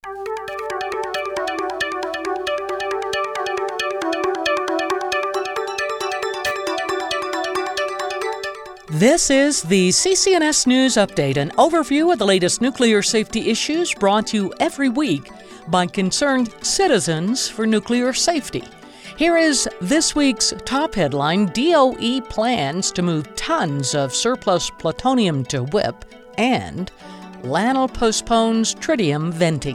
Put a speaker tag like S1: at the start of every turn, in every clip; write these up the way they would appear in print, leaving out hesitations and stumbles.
S1: This is the CCNS News Update, an overview of the latest nuclear safety issues brought to you every week by concerned citizens for nuclear safety. Here is this week's top headline: DOE plans to move tons of surplus plutonium to WIPP, and LANL postpones tritium venting.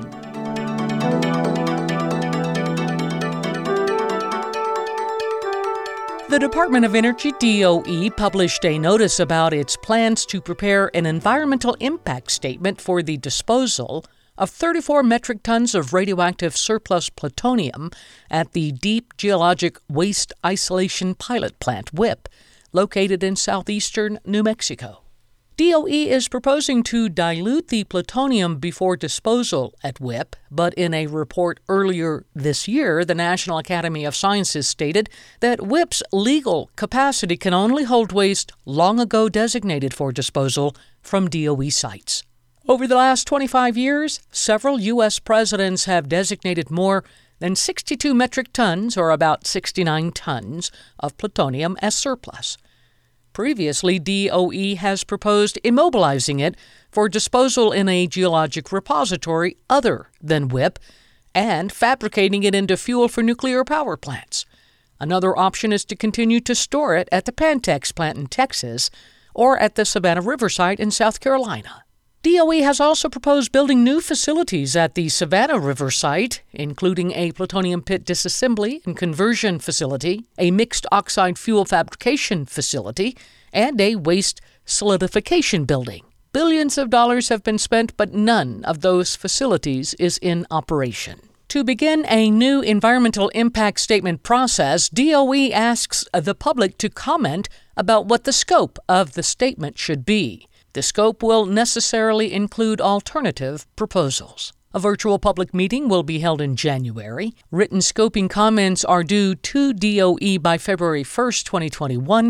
S1: The Department of Energy, DOE, published a notice about its plans to prepare an environmental impact statement for the disposal of 34 metric tons of radioactive surplus plutonium at the Deep Geologic Waste Isolation Pilot Plant, WIPP, located in southeastern New Mexico. DOE is proposing to dilute the plutonium before disposal at WIPP, but in a report earlier this year, the National Academy of Sciences stated that WIPP's legal capacity can only hold waste long ago designated for disposal from DOE sites. Over the last 25 years, several U.S. presidents have designated more than 62 metric tons, or about 69 tons, of plutonium as surplus. Previously, DOE has proposed immobilizing it for disposal in a geologic repository other than WIPP and fabricating it into fuel for nuclear power plants. Another option is to continue to store it at the Pantex plant in Texas or at the Savannah River site in South Carolina. DOE has also proposed building new facilities at the Savannah River site, including a plutonium pit disassembly and conversion facility, a mixed oxide fuel fabrication facility, and a waste solidification building. Billions of dollars have been spent, but none of those facilities is in operation. To begin a new environmental impact statement process, DOE asks the public to comment about what the scope of the statement should be. The scope will necessarily include alternative proposals. A virtual public meeting will be held in January. Written scoping comments are due to DOE by February 1st, 2021.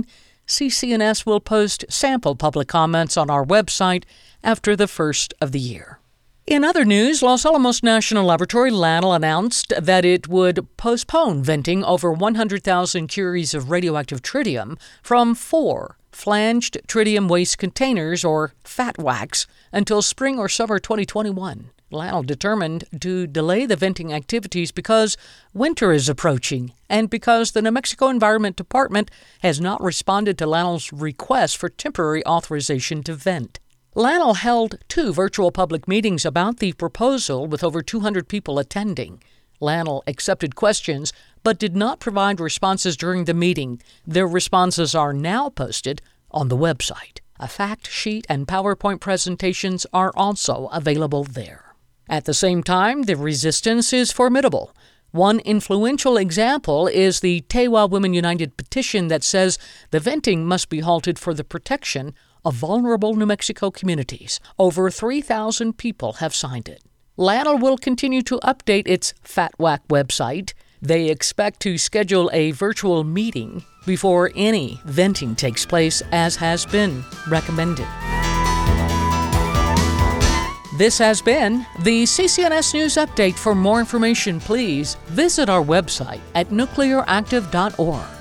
S1: CCNS will post sample public comments on our website after the first of the year. In other news, Los Alamos National Laboratory, LANL, announced that it would postpone venting over 100,000 curies of radioactive tritium from 4 flanged tritium waste containers, or FATWACs, until spring or summer 2021. LANL determined to delay the venting activities because winter is approaching and because the New Mexico Environment Department has not responded to LANL's request for temporary authorization to vent. LANL held 2 virtual public meetings about the proposal with over 200 people attending. LANL accepted questions but did not provide responses during the meeting. Their responses are now posted on the website. A fact sheet and PowerPoint presentations are also available there. At the same time, the resistance is formidable. One influential example is the Tewa Women United petition that says the venting must be halted for the protection of vulnerable New Mexico communities. Over 3,000 people have signed it. LANL will continue to update its FATWAC website. They expect to schedule a virtual meeting before any venting takes place, as has been recommended. This has been the CCNS News Update. For more information, please visit our website at nuclearactive.org.